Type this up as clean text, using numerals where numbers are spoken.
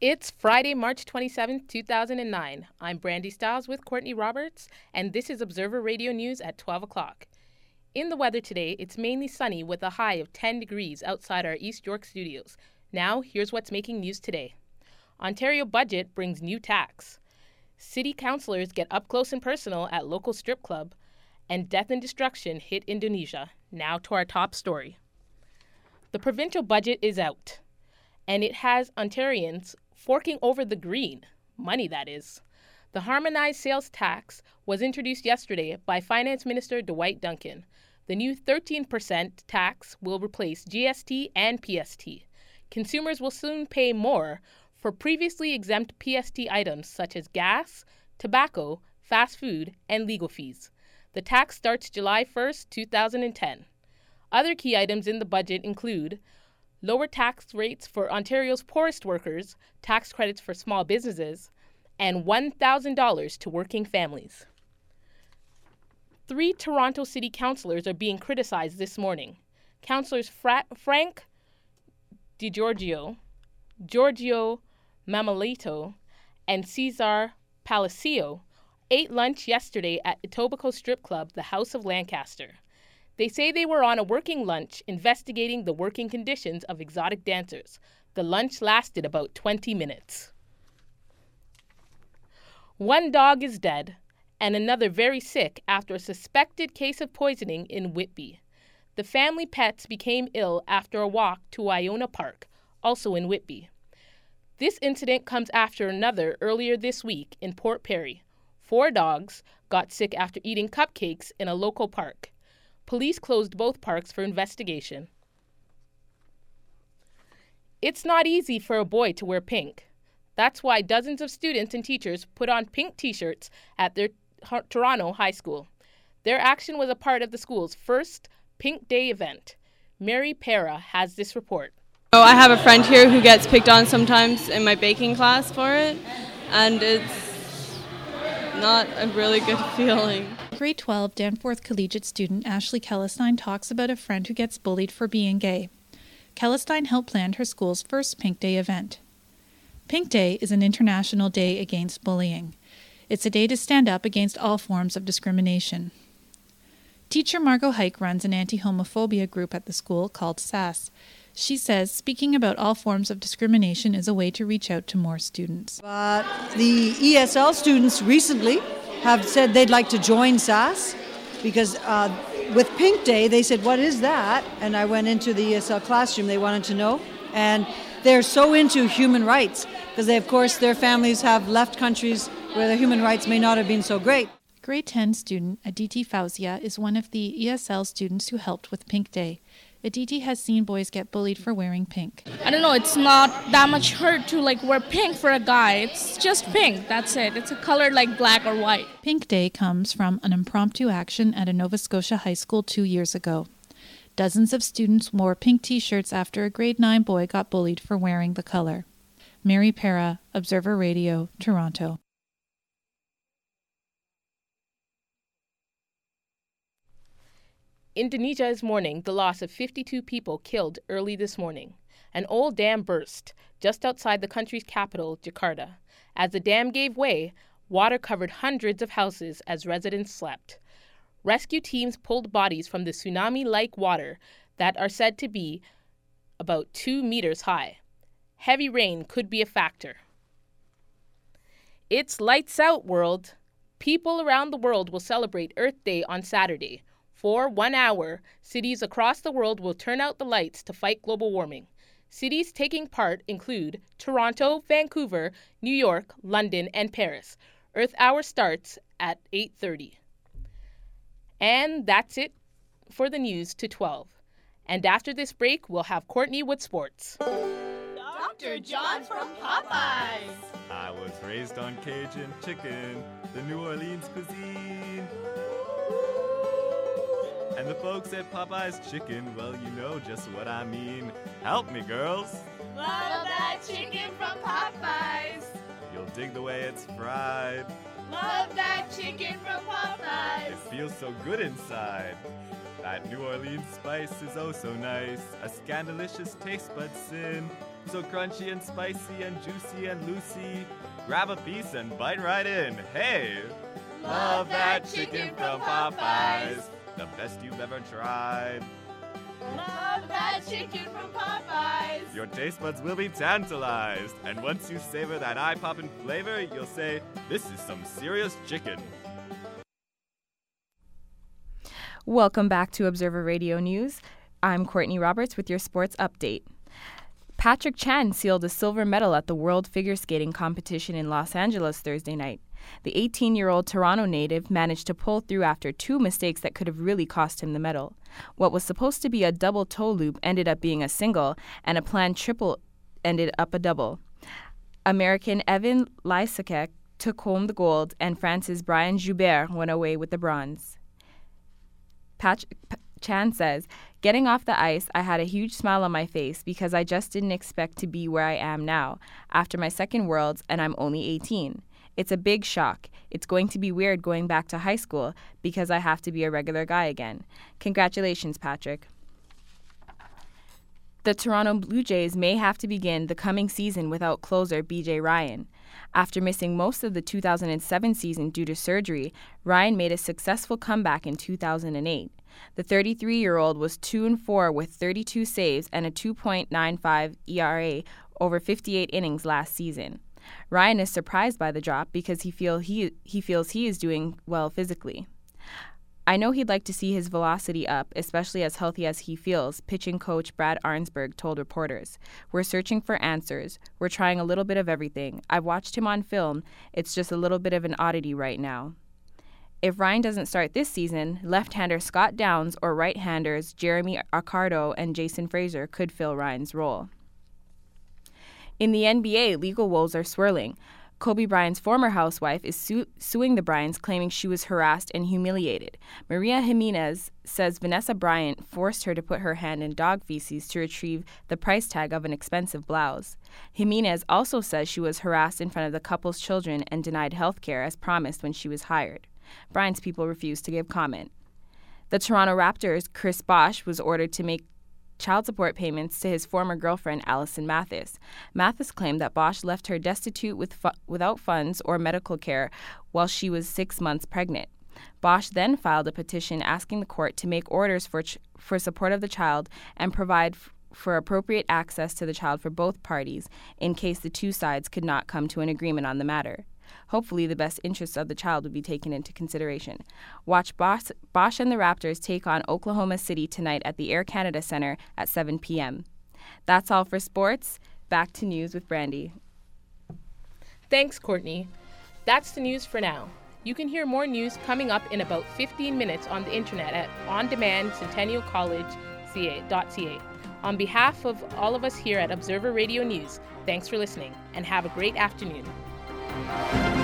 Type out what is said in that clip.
It's Friday, March 27th, 2009. I'm Brandy Stiles with Courtney Roberts, and this is Observer Radio News at 12 o'clock. In the weather today, it's mainly sunny with a high of 10 degrees outside our East York studios. Now, here's what's making news today. Ontario budget brings new tax. City councillors get up close and personal at local strip club, and death and destruction hit Indonesia. Now to our top story. The provincial budget is out, and it has Ontarians forking over the green, money that is. The harmonized sales tax was introduced yesterday by Finance Minister Dwight Duncan. The new 13% tax will replace GST and PST. Consumers will soon pay more for previously exempt PST items such as gas, tobacco, fast food, and legal fees. The tax starts July 1st, 2010. Other key items in the budget include lower tax rates for Ontario's poorest workers, tax credits for small businesses, and $1,000 to working families. 3 Toronto City councillors are being criticized this morning. Councillors Frank DiGiorgio, Giorgio Mamalito, and Cesar Palacio ate lunch yesterday at Etobicoke Strip Club, the House of Lancaster. They say they were on a working lunch investigating the working conditions of exotic dancers. The lunch lasted about 20 minutes. One dog is dead, and another very sick after a suspected case of poisoning in Whitby. The family pets became ill after a walk to Iona Park, also in Whitby. This incident comes after another earlier this week in Port Perry. 4 dogs got sick after eating cupcakes in a local park. Police closed both parks for investigation. It's not easy for a boy to wear pink. That's why dozens of students and teachers put on pink t-shirts at their Toronto high school. Their action was a part of the school's first Pink Day event. Mary Pera has this report. I have a friend here who gets picked on sometimes in my baking class for it, and it's not a really good feeling. Grade 12 Danforth Collegiate student Ashley Kellestein talks about a friend who gets bullied for being gay. Kellestein helped plan her school's first Pink Day event. Pink Day is an international day against bullying. It's a day to stand up against all forms of discrimination. Teacher Margot Hike runs an anti-homophobia group at the school called SAS. She says speaking about all forms of discrimination is a way to reach out to more students. The ESL students recently have said they'd like to join SAS because with Pink Day, they said, what is that? And I went into the ESL classroom, they wanted to know. And they're so into human rights because they, of course, their families have left countries where the human rights may not have been so great. Grade 10 student Aditi Fauzia is one of the ESL students who helped with Pink Day. Aditi has seen boys get bullied for wearing pink. I don't know, it's not that much hurt to wear pink for a guy. It's just pink, that's it. It's a color like black or white. Pink Day comes from an impromptu action at a Nova Scotia high school 2 years ago. Dozens of students wore pink t-shirts after a grade 9 boy got bullied for wearing the color. Mary Pera, Observer Radio, Toronto. Indonesia is mourning the loss of 52 people killed early this morning. An old dam burst just outside the country's capital, Jakarta. As the dam gave way, water covered hundreds of houses as residents slept. Rescue teams pulled bodies from the tsunami-like water that are said to be about 2 meters high. Heavy rain could be a factor. It's lights out, world. People around the world will celebrate Earth Day on Saturday. For 1 hour, cities across the world will turn out the lights to fight global warming. Cities taking part include Toronto, Vancouver, New York, London, and Paris. Earth Hour starts at 8:30. And that's it for the news to 12. And after this break, we'll have Courtney with sports. Dr. John from Popeyes. I was raised on Cajun chicken, the New Orleans cuisine. And the folks at Popeye's Chicken, well, you know just what I mean. Help me, girls. Love that chicken from Popeyes. You'll dig the way it's fried. Love that chicken from Popeyes. It feels so good inside. That New Orleans spice is oh so nice, a scandalicious taste bud sin. So crunchy and spicy and juicy and loosey. Grab a piece and bite right in. Hey! Love that chicken from Popeyes. The best you've ever tried. Love that chicken from Popeyes. Your taste buds will be tantalized. And once you savor that eye-poppin' flavor, you'll say, this is some serious chicken. Welcome back to Observer Radio News. I'm Courtney Roberts with your sports update. Patrick Chan sealed a silver medal at the World Figure Skating Competition in Los Angeles Thursday night. The 18-year-old Toronto native managed to pull through after two mistakes that could have really cost him the medal. What was supposed to be a double toe loop ended up being a single, and a planned triple ended up a double. American Evan Lysakek took home the gold, and France's Brian Joubert went away with the bronze. Chan says, "Getting off the ice, I had a huge smile on my face because I just didn't expect to be where I am now, after my second Worlds, and I'm only 18. It's a big shock. It's going to be weird going back to high school because I have to be a regular guy again. Congratulations, Patrick." The Toronto Blue Jays may have to begin the coming season without closer B.J. Ryan. After missing most of the 2007 season due to surgery, Ryan made a successful comeback in 2008. The 33-year-old was 2-4 with 32 saves and a 2.95 ERA over 58 innings last season. Ryan is surprised by the drop because he feels he is doing well physically. "I know he'd like to see his velocity up, especially as healthy as he feels," pitching coach Brad Arnsberg told reporters. "We're searching for answers. We're trying a little bit of everything. I've watched him on film. It's just a little bit of an oddity right now." If Ryan doesn't start this season, left-hander Scott Downs or right-handers Jeremy Accardo and Jason Fraser could fill Ryan's role. In the NBA, legal woes are swirling. Kobe Bryant's former housewife is suing the Bryants, claiming she was harassed and humiliated. Maria Jimenez says Vanessa Bryant forced her to put her hand in dog feces to retrieve the price tag of an expensive blouse. Jimenez also says she was harassed in front of the couple's children and denied health care as promised when she was hired. Bryant's people refused to give comment. The Toronto Raptors' Chris Bosh was ordered to make child support payments to his former girlfriend, Allison Mathis. Mathis claimed that Bosh left her destitute without funds or medical care while she was 6 months pregnant. Bosh then filed a petition asking the court to make orders for support of the child and provide for appropriate access to the child for both parties in case the two sides could not come to an agreement on the matter. Hopefully, the best interests of the child would be taken into consideration. Watch Bosh and the Raptors take on Oklahoma City tonight at the Air Canada Centre at 7 p.m. That's all for sports. Back to news with Brandy. Thanks, Courtney. That's the news for now. You can hear more news coming up in about 15 minutes on the internet at ondemandcentennialcollege.ca. On behalf of all of us here at Observer Radio News, thanks for listening and have a great afternoon.